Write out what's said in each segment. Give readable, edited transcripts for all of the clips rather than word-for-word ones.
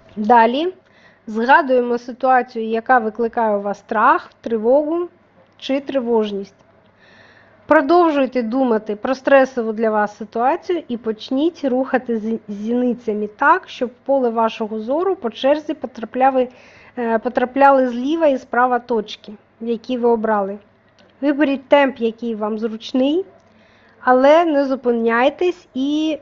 Далі згадуємо ситуацію, яка викликає у вас страх, тривогу чи тривожність. Продовжуйте думати про стресову для вас ситуацію і почніть рухати зіницями так, щоб в поле вашого зору по черзі потрапляли зліва і справа точки, які ви обрали. Виберіть темп, який вам зручний, але не зупиняйтесь і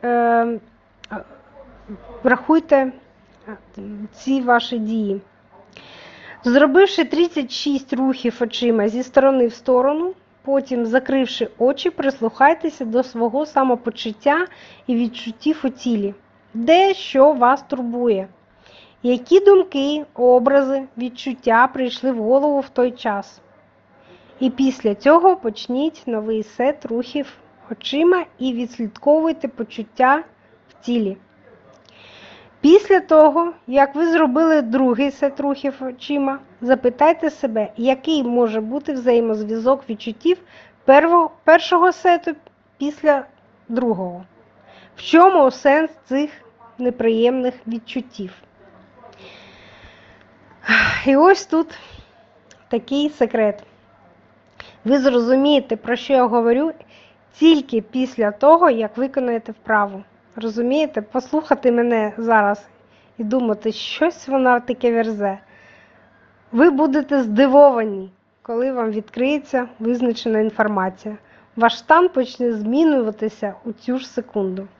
врахуйте ці ваші дії. Зробивши 36 рухів очима зі сторони в сторону, потім, закривши очі, прислухайтеся до свого самопочуття і відчуттів у тілі. Де що вас турбує? Які думки, образи, відчуття прийшли в голову в той час? І після цього почніть новий сет рухів очима і відслідковуйте почуття в тілі. Після того, як ви зробили другий сет рухів очима, запитайте себе, який може бути взаємозв'язок відчуттів першого сету після другого. В чому сенс цих неприємних відчуттів? І ось тут такий секрет. Ви зрозумієте, про що я говорю, тільки після того, як виконаєте вправу. Розумієте? Послухати мене зараз і думати, щось вона таке верзе. Ви будете здивовані, коли вам відкриється визначена інформація. Ваш стан почне змінюватися у цю ж секунду.